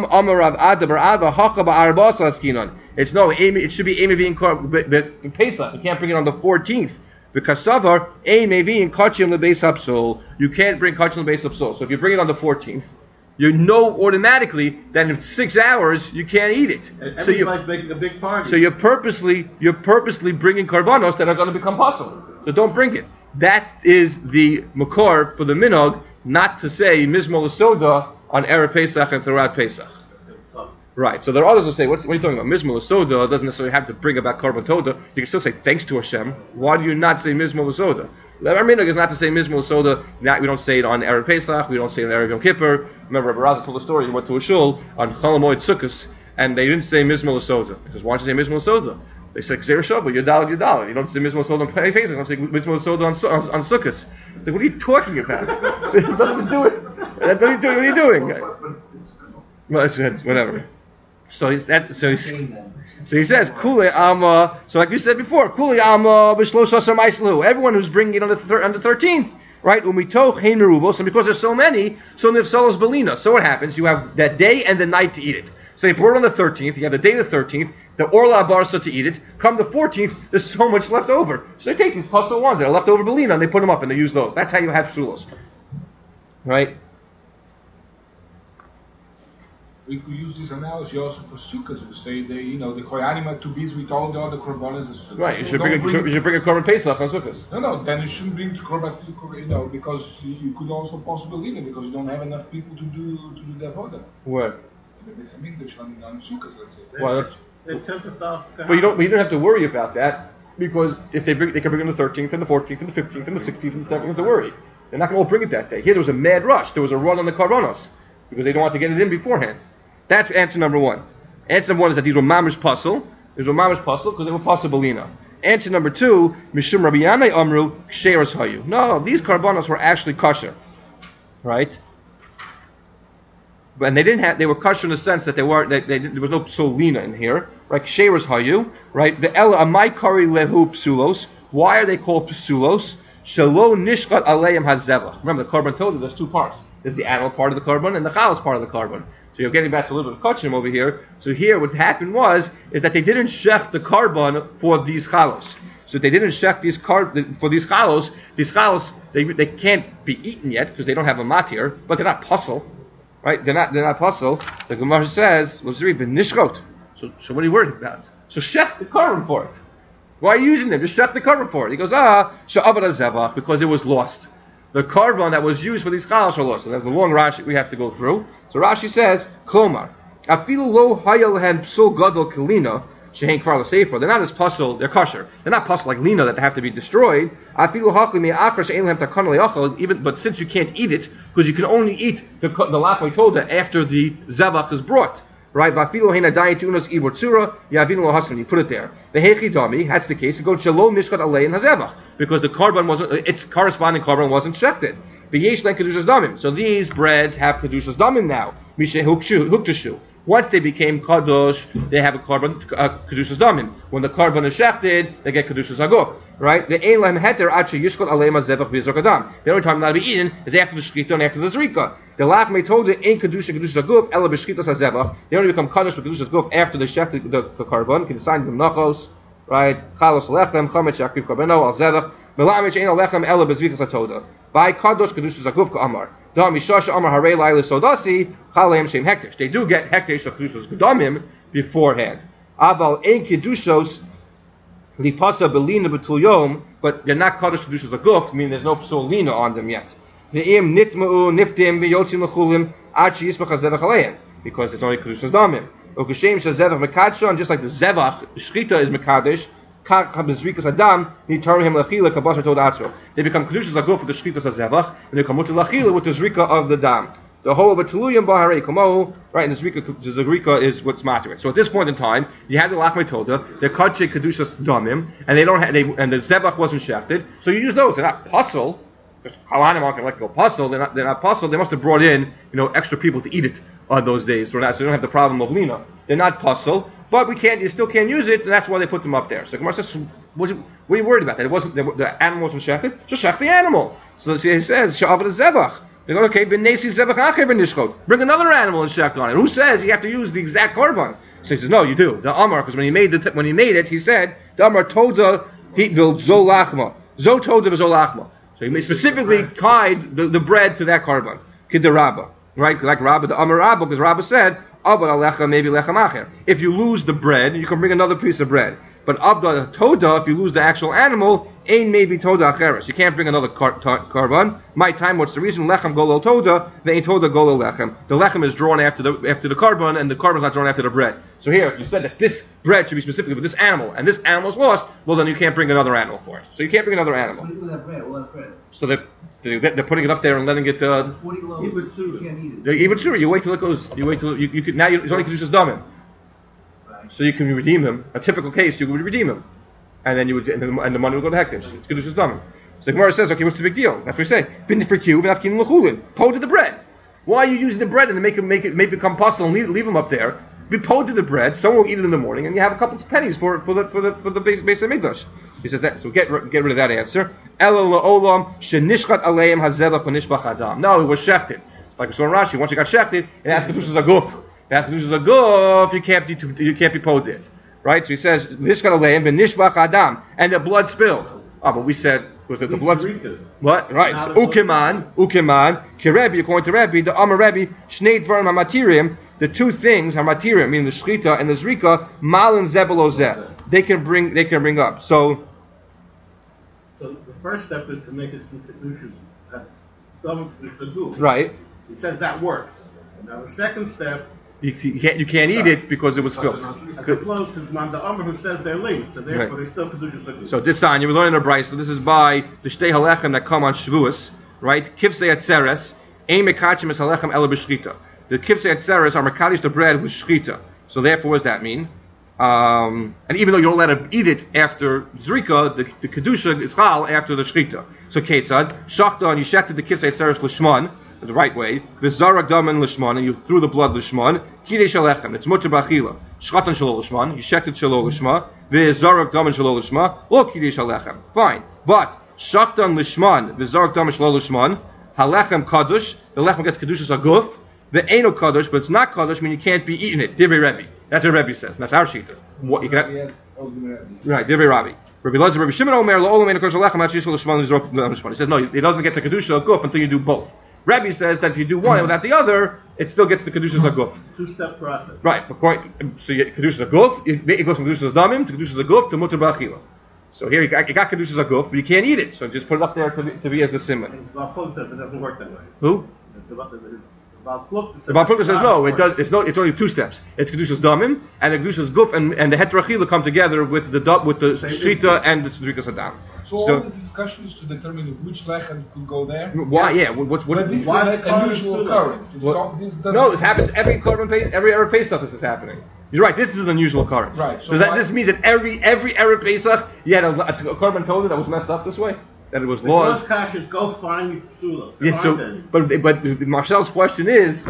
It's no. It should be may be in Pesach. You can't bring it on the 14th. Because savar may be in kachim lebeis hapsul. You can't bring kachim lebeis hapsul. So, if you bring it on the 14th. You know automatically that in 6 hours you can't eat it. And so you're making a big party. So you're purposely bringing karbanos that are going to become possible. So don't bring it. That is the makor for the minog not to say mizmor soda on erev Pesach and throughout Pesach. Right. So there are others who say, what are you talking about? Mizmor soda doesn't necessarily have to bring about karban toda. You can still say thanks to Hashem. Why do you not say mizmor soda? Our minhag is not to say mizmor soda. We don't say it on erev Pesach. We don't say it on erev Yom Kippur. Remember, Rabbi Raza told a story. He went to a shul on Chol Hamoed Sukkos, and they didn't say mizmor soda. He says, why don't you say mizmor soda? They said, Gzeir Shabbat, Yudal. You don't say mizmor soda on Pesach. You don't say mizmor soda on Sukkos. It's like, what are you talking about? Nothing to do it. What are you doing? Well, whatever. So he says, Kule Amma. So like you said before, Kule Amma b'shloshasar ma'islu. Everyone who's bringing it on the 13th, right? Umitoch hein merubos, and because there's so many, so nivsalos belina. So what happens? You have that day and the night to eat it. So they brought it on the 13th. You have the day of the 13th, the orla barsa to eat it. Come the 14th, there's so much left over. So they take these puzzle ones that are left over belina and they put them up and they use those. That's how you have psulos, right? we could use this analogy also for sukkahs. We say the koyanim are to be with all the other korbanos as sukkahs. Right, So you should bring a korban pesach on sukkahs. No, then you shouldn't bring korban, because you could also possibly leave it because you don't have enough people to do the avodah. Where? There's some English on sukkahs, let's say. Well, But you don't have to worry about that because if they can bring on the 13th and the 14th and the 15th and the 16th and the 17th, you don't have to worry. They're not going to all bring it that day. Here there was a mad rush. There was a run on the karbanos because they don't want to get it in beforehand. That's answer number one. Answer number one is that these were mamish puzzle. These were mamish puzzle because they were puzzle belina. Answer number two, mishum Rabbi Yanai amru ksheras hayu. No, these karbanos were actually kosher, right? And they were kosher in the sense that there was no psulina in here, right? Ksheras hayu, right? The ela amai kari lehu psulos. Why are they called psulos? Shalo nishkat aleim hazevach. Remember, the korban told you there's two parts. There's the animal part of the korban and the chalas part of the korban. So you're getting back to a little bit of kachim over here. So here what happened is that they didn't shech the korban for these chalos. So they didn't shech for these chalos. These chalos, they can't be eaten yet because they don't have a matir, but they're not puzzle. Right? They're not puzzle. The Gemara says, let's read, nishkot. So what are you worried about? So shech the korban for it. Why are you using them? Just shech the korban for it. He goes, sha'avad zevach, because it was lost. The korban that was used for these chalos are lost. So that's the long Rashi we have to go through. So Rashi says, Klomar, afilu lo hayal lehem psul gadol kalina shehein kvar l'sefer. They're not as puzzle, they're kosher. They're not puzzle like lina that have to be destroyed. Afilu hachli me'akar she'ein lehem takana le'achal. But since you can't eat it, because you can only eat the lachmei toda after the zevach is brought. Right? Vafilu heina dayin tunas ibor tzura yavinu lo hasan. You put it there. The hechi dami. That's the case. You go shalom nishkat alein hazevach because the korban wasn't. Its corresponding korban wasn't shechted. V'yesh len kedushas damim. So these breads have kedushas damim now. Mishe huktashu. Once they became kadosh, they have a korban kedushas damim. When the korban is shechted, they get kedushas aguf. Right? The ein lehem heter acha yishkot aleim hazevach v'yizrok adam. The only time not to be eaten is after the shechita and after the zrika. The lachmei told it ain't kedushas aguf ela b'shchitas hazevach. They only become kadosh for kedushas aguf after they shechted the korban. Can assign them nachos. Right? Chalos lechem chametz yakriv korbeno al zevach. Melamich ein lechem ela b'zvikas atoda. By kadosh kedushas aguf ka'amar. Da mishasha amar harei laila sodasi chaleim shem hektish. They do get hektish of kedushas gedamim beforehand. Aval ein kedushos lipasa belina betul yom, but they're not kadosh kedushas aguf, meaning there's no psul lina on them yet. Ve'im nitma'u niftim v'yotzim lechulim ad she'yisbach hazevach aleim, because it's only kedushas damim. Ukashem shazevach mekadsha, and just like the zevach, shchita is mekadesh, kach habezrikas adam nitar him lachila kabasha tod atzro. They become kedushas aguf with the shchitas hazevach, and they come with the lachila with the zrika of the dam. The whole of a tuluyim baharei kamo, right? And the zrika is what's matter. So at this point in time, you have the lachmei toda, the kadshe kedushas damim, and and the zevach wasn't shechted. So you use those. They're not puzzle. Just Halanim aren't going to go puzzle. They're not puzzle. They must have brought in, extra people to eat it on those days. So they don't have the problem of lina. They're not puzzle, but you still can't use it, and that's why they put them up there. So Gemara says, what are you worried about? That the animal wasn't shechted? Just shech the animal. So he says, sha'avad zevach. They go, okay, b'nesi zevach acher b'nishchot. Bring another animal and shech on it. Who says you have to use the exact korban? So he says, no, you do. The Amar, because when he made it, he said, the Amar toda hitvil zolachma. Zo toda v'zolachma. So he specifically tied the bread to that korban. Kid the Rabbah. Right? Like Rabbah, the Amar Rabbah, because Rabbah said, Abba alecha maybe lechem acher. If you lose the bread, you can bring another piece of bread. But Abda Toda, if you lose the actual animal, ain't maybe Toda Acheres. You can't bring another korban. My time, what's the reason? Lechem Golo Toda, they ain't Toda Golo Lechem. The Lechem is drawn after the korban, and the korban is not drawn after the bread. So here, you said that this bread should be specifically for this animal, and this animal is lost, well then you can't bring another animal for it. So you can't bring another animal. What do you do with that bread? All that bread? So they're putting it up there and letting it, 40 loaves, you can't eat it. Even sure, you wait till it goes, you could, now it's only Kedushas Damim. So you can redeem him. A typical case, you would redeem him, and then and the money would go to Hektish. It's Kedushas Damim. So the Gemara says, okay, what's the big deal? That's what we say. Bin for Q, v'nafkin l'chulin. Po to the bread. Why are you using the bread and make it become puzzle and leave them up there? Be po to the bread. Someone will eat it in the morning, and you have a couple of pennies for the base of Mikdash. He says that. So get rid of that answer. Elo la'olam shenishchat aleim hazevach v'nishbach adam. No, it was shechted. Like we saw in Rashi. Once you got shechted, it has Kedushas aguf. After this is a goof, you can't be poded it, right? So he says nishkat aleim v'nishbach adam, and the blood spilled. Oh, but we said with the blood. What? Right. So, ukeman, kirebi, according to Rebbe, the Amar Rebbe, shnei dvarim hamatirim the two things, Hamatirim, meaning the Shchita and the Zrika, Malin Zebelozeh. They can bring up. So the first step is to make it from Kedushas, the goo. Right. He says that works. Now the second step, you can't eat it because it was spilled. as opposed to Manda Amr who says they're linked, so therefore they still Kedushas goo. So this sign, you were learning a Bryce, so this is by the Shtei Halechem that come on Shavuos, right? Kivsei Atzeres, Ein Mekachim es Halechem Ela B'Shchita. The Kivsei Atzeres are Mekadosh the bread with Shchita. So therefore, what does that mean? And even though you're not allowed to eat it after Zrika, the Kedusha is Chal after the Shchita. So Ketzad, Shachta, and you shechted the Kivsei Atzeres L'Shman, the right way, V'Zarak Daman L'Shman, and you threw the blood L'Shman, Kidei Shalechem, it's Mutter B'Achila, Shchatan Shalol L'Shman, you shechted Shalol L'Shma, V'Zarak Daman Shalol L'Shma, Lo Kidei Shalechem. Fine. But, Shachtan L'Shman, V'Zarak Daman Shalol L'Shman, Halechem Kadosh, the Lechem gets Kedushas Aguf, the Eino Kadosh, but it's not Kadosh, meaning you can't be eating it. Divrei Rebbe. That's what Rebbe says. That's our Shita. What you can right, Divrei Rabbi. Rabbi Lazar, Rabbi Shimon Omer, Lo Olam Eino Kadosh Halechem, Hach Yishol L'Shman, L'Zrok L'Shman. He says, no, it doesn't get the Kedusha Aguf until you do both. Rebbe says that if you do one without the other, it still gets the Kedushas Aguf. Two-step process. Right. So you get Kedushas Aguf, it goes from Kedushas Adamim to Kedushas Aguf to Mutter B'Achila. So here you got Kedushas Aguf, but you can't eat it. So just put it up there to be as a simon. Baal Plug says it doesn't work that way. Who? Baal Plug The Baal Plug says no. It does. It's only two steps. It's Kedushas Damim and the Kedushas Guf and the Heterachila come together with the Shita and the Zrikas Adam. So all the discussion is to determine which lechem could go there. Why? Yeah. What? But this is an unusual occurrence. No, it happens every Erev Pesach. This is happening. You're right. This is an unusual occurrence. Right. So this means that every Erev Pesach you had a korban told that was messed up this way? That it was laws. Those kashas, go find Psula. Yes, but Marcel's question is,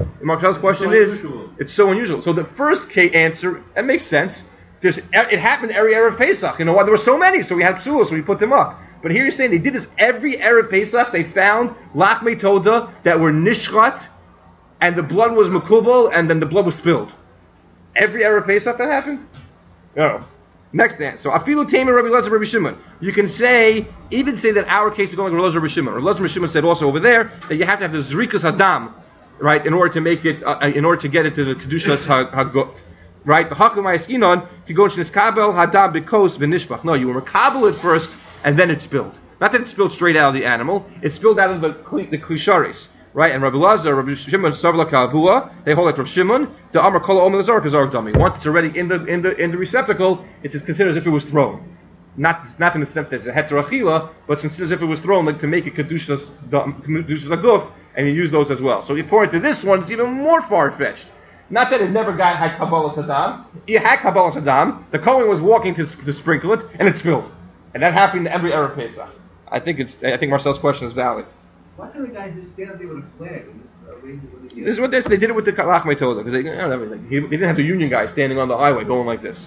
it's so unusual. So the first K answer, that makes sense. It happened every Erev Pesach. You know why? There were so many, so we had Psula, so we put them up. But here you're saying they did this every Erev Pesach. They found Lachmei Toda that were nishchat, and the blood was makubal, and then the blood was spilled. Every Erev Pesach that happened? No. Next answer. So Afilu Tamer Rabbi Lazar Rabbi Shimon. You can even say that our case is going like Rabbi Lazar Rabbi Shimon. Rabbi Lazar Rabbi Shimon said also over there that you have to have the Zrikas Hadam, right, in order to make it, in order to get it to the Kedushas Haguf. Right? The Hakamai Eskinon, you go to Niskabel Hadam Bikos V'Nishbach. No, you were Makabel it first, and then it spilled. Not that it spilled straight out of the animal, it spilled out of the Klisharis. Right, and Rabbi Lazar, Rabbi Shimon, Savla Kavua, they hold like Rabbi Shimon, the Amar Kol Omer Lazar Kazar Dummy. Once it's already in the receptacle, it's considered as if it was thrown. Not in the sense that it's a heterachila, but it's considered as if it was thrown, like to make a kedushas aguf, and you use those as well. So according to this one, it's even more far-fetched. Not that it never got high Kabbalah Saddam. It had Kabbalah Saddam. The Kohen was walking to sprinkle it, and it spilled, and that happened every Erev Pesach. I think Marcel's question is valid. Why don't the guys just stand up there with a flag? This is what they did it with the Lachmei Toda, because they didn't have the union guy standing on the highway going like this.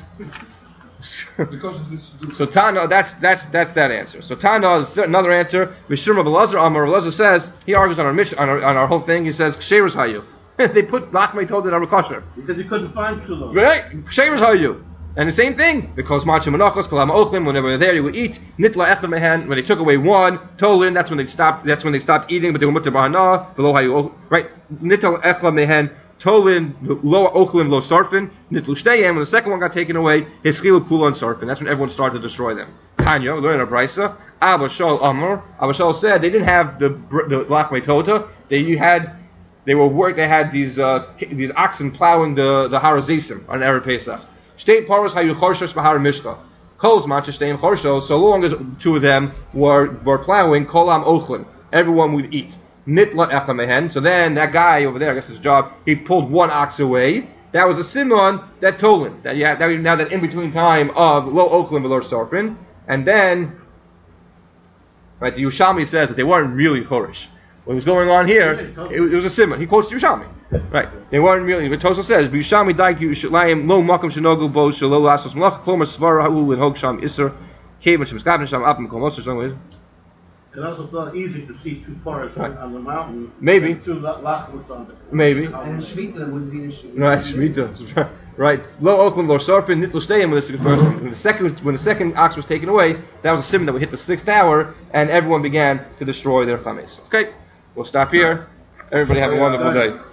So Tana, that's that answer. So Tana, another answer. Mishum Rabbi Lazar, Amar Rabbi Lazar says, he argues on our mission, on our whole thing. He says Ksheirus Hayu. They put Lachmei Toda in our kosher because he couldn't find Psula. Right, Ksheirus Hayu. And the same thing, because Machim Menachos, Kolam Ochlim, whenever they're there, you would eat. Nitla Echem Mehen, when they took away one, Tolin, that's when they stopped eating, but they were Mutter Bahana, below Hayu, right? Nitla Echem Mehen, Tolin, Lo Ochlim, Lo Sarfin, Nitlu Shteyem, when the second one got taken away, his Chilu Pula and Sarfin. That's when everyone started to destroy them. Tanya, we learn in a Brisa, Abba Shal Amor, Abba Shal said, they didn't have the Lachmei Toda, they had these oxen plowing the Harazisim on Erev Pesach. State paros hayu chorshes bahar mishka. Kol's matcha stein chorsho. So long as two of them were plowing, kolam ochlin. Everyone would eat. Nitla echem mehen. So then that guy over there, I guess his job, he pulled one ox away. That was a simon that tolin. Now that in between time of lo ochlin below sarfin, and then right, the Yerushalmi says that they weren't really chorish. What was going on here? It was a simon. He quotes Yerushalmi. Right. They weren't really. But Tosel says, "B'Yishami daik Yerushalayim lo makom shenogu bo shelo lasos malach klomer svara ha'ul and hog sham iser kevin shemskavin sham apim kol moser sham." It also felt easy to see two forests on the mountain. Maybe. Two lachos on the. Maybe. And Shemitah wouldn't be an issue. Right, Shemitah. Right. Lo ochlim lo sarfin nitlo stayim when the second ox was taken away. That was a simon that would hit the sixth hour, and everyone began to destroy their chametz. Okay, we'll stop here. Everybody have a wonderful day.